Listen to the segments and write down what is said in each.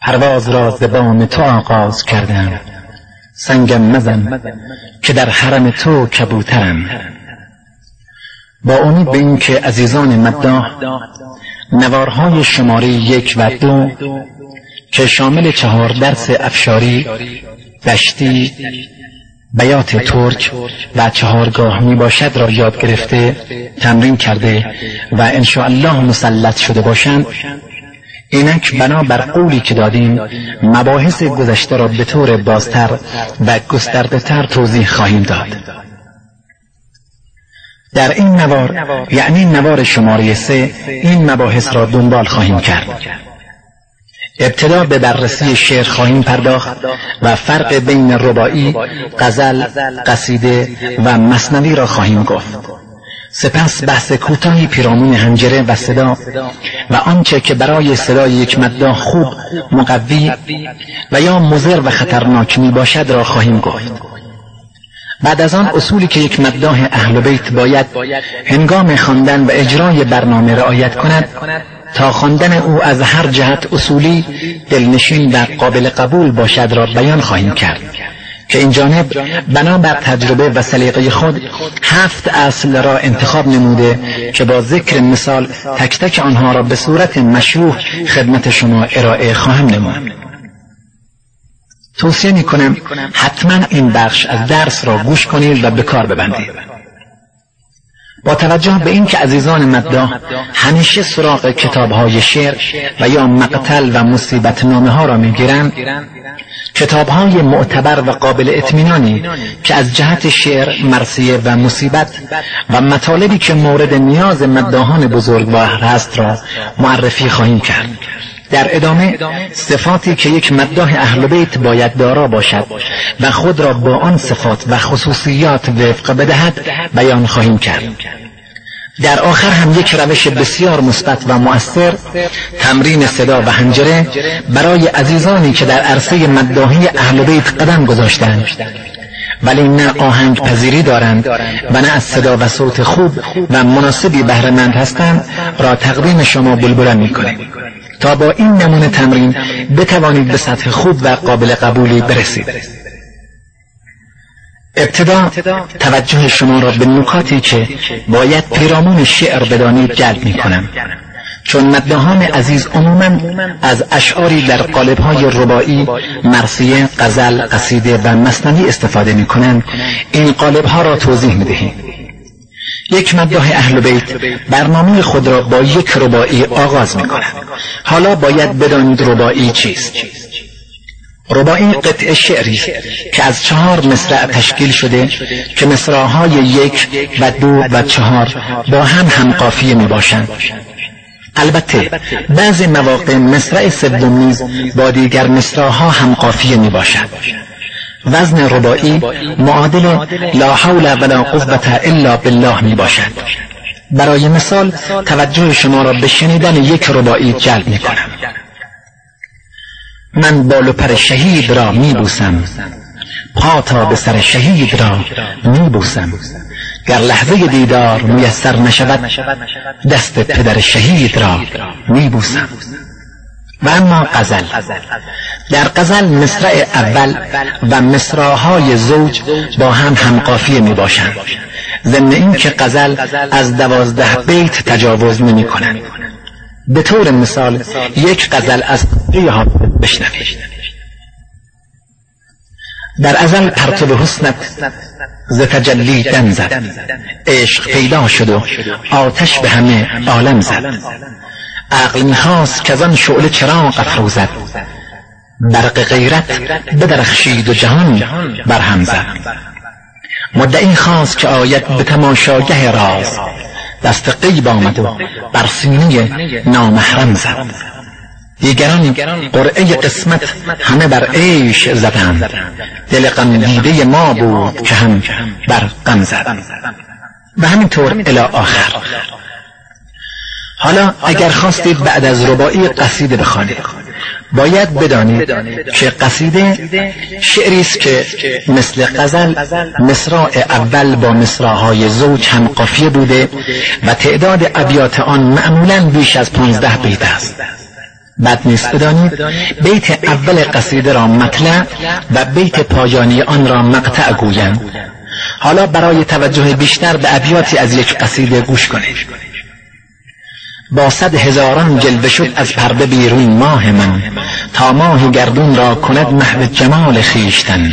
پرواز را ز بام تو آغاز کردم، سنگم مزن که در حرم تو کبوترم. با امید به این که عزیزان مداح نوارهای شماره 1 و 2 که شامل 4 درس افشاری، دشتی، بیات ترک و 4 گاه می باشد را یاد گرفته، تمرین کرده و انشاءالله مسلط شده باشند، اینک بنا بر قولی که دادیم مباحث گذشته را به طور بازتر و گسترده تر توضیح خواهیم داد. در این نوار، یعنی نوار شماره 3، این مباحث را دنبال خواهیم کرد. ابتدا به بررسی شعر خواهیم پرداخت و فرق بین رباعی، غزل، قصیده و مثنوی را خواهیم گفت. سپس بحث کوتاهی پیرامون حنجره و صدا و آنچه که برای صدای یک مداح خوب، مقوی و یا مضر و خطرناک می باشد را خواهیم گفت. بعد از آن اصولی که یک مداح اهل بیت باید هنگام خواندن و اجرای برنامه رعایت کند تا خواندن او از هر جهت اصولی، دلنشین و قابل قبول باشد را بیان خواهیم کرد که این جانب بنابر تجربه و سلیقه خود 7 اصل را انتخاب نموده که با ذکر مثال تک تک آنها را به صورت مشروح خدمت شما ارائه خواهم نمود. توصیه میکنم حتما این بخش از درس را گوش کنید و به کار ببندید. با توجه به این که عزیزان مداح همیشه سراغ کتاب‌های شعر و یا مقتل و مصیبت نامه ها را میگیرند، کتاب‌های معتبر و قابل اطمینانی که از جهت شعر، مرثیه و مصیبت و مطالبی که مورد نیاز مداحان بزرگوار هست را معرفی خواهیم کرد. در ادامه صفاتی که یک مداح اهل بیت باید دارا باشد و خود را با آن صفات و خصوصیات وفق بدهد بیان خواهیم کرد. در آخر هم یک روش بسیار مثبت و مؤثر، تمرین صدا و حنجره برای عزیزانی که در عرصه مداحی اهل بیت قدم گذاشتند ولی نه آهنگ پذیری دارند و نه از صدا و صوت خوب و مناسبی بهره مند هستند را تقدیم شما بلبلان می‌کنیم تا با این نمونه تمرین بتوانید به سطح خوب و قابل قبولی برسید. ابتدا توجه شما را به نکاتی که باید پیرامون شعر بدانید جلب می‌کنم، چون مداحان عزیز عموماً از اشعاری در قالب‌های رباعی، مرثیه، غزل، قصیده و مثنوی استفاده می‌کنند. این قالب‌ها را توضیح می‌دهیم. یک مداح اهل بیت برنامه خود را با یک رباعی آغاز می‌کند. حالا باید بدانید رباعی چیست. رباعی قطعه شعری که از 4 مصرع تشکیل شده که مصرع‌های 1 و 2 و 4 با هم قافیه میباشند. البته بعضی مواقع مصرع سوم نیز با دیگر مصرع‌ها هم قافیه میباشد. وزن رباعی معادل لا حول ولا قوة الا بالله میباشد. برای مثال توجه شما را به شنیدن یک رباعی جلب میکنم. من بال و پر شهید را میبوسم، پا تا به سر شهید را میبوسم، گر لحظه دیدار میسر نشود دست پدر شهید را میبوسم. و اما غزل، در غزل مصرع اول و مصرع‌های زوج با هم قافیه میباشند، ضمن این که غزل از 12 بیت تجاوز نمی‌کند. به طور مثال یک غزل از قطعه حافظ بشنوید: در ازل پرتو حسنت ز تجلی دم زد، عشق پیدا شد و آتش به همه عالم زد، عقل می‌خواست که از آن شعله چراغ افروزد، برق غیرت بدرخشید و جهان برهم زد، مدعی خواست که آید به تماشاگه راز، دست غیب آمد و بر سینه نامحرم زد، دیگران قرعه قسمت همه بر عیش زدند، دل غم دیده ما بود که هم بر غم زد و همینطور الی آخر. حالا اگر خواستید بعد از رباعی قصیده بخوانید، باید بدانید که قصیده شعری است که مثل غزل مصرع اول با مصرع‌های زوج هم قافیه بوده و تعداد ابیات آن معمولاً بیش از 15 بیت است. بد نیست بدانید بیت اول قصیده را مطلع و بیت پایانی آن را مقطع گویند. حالا برای توجه بیشتر به ابیاتی از یک قصیده گوش کنید. با 100,000 جلوه شد از پرده بیرون ماه من، تا ماه گردون را کند محو جمال خویشتن.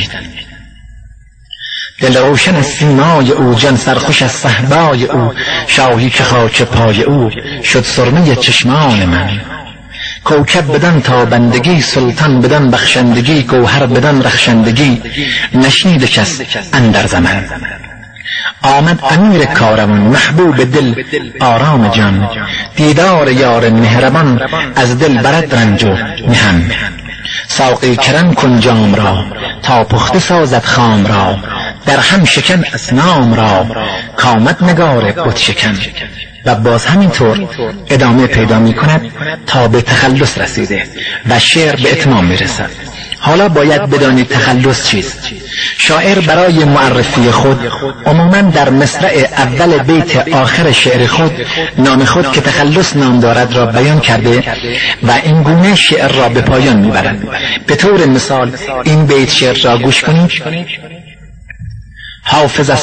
دل روشن از سیمای او، جان سرخوش از صهبای او، شاهی که خاک پای او شد سرمه چشمان من. کوکب بدن تابندگی، سلطان بدن بخشندگی، گوهر بدن رخشندگی، نشنید کس اندر زمن. آمد امیر کاروان، محبوب دل آرام جان، دیدار یار مهربان از دل برد رنج و محن. ساقی کرم کن جام را، تا پخته سازد خام را، در هم شکن اصنام را، کامد نگار بت شکن. و باز همینطور ادامه پیدا می کند تا به تخلص رسیده و شعر به اتمام می رسد. حالا باید بدانید تخلص چیست. شاعر برای معرفی خود عموما در مصرع اول بیت آخر شعر خود نام خود که تخلص نام دارد را بیان کرده و این گونه شعر را به پایان می برد. به طور مثال این بیت شعر را گوش کنید. حافظ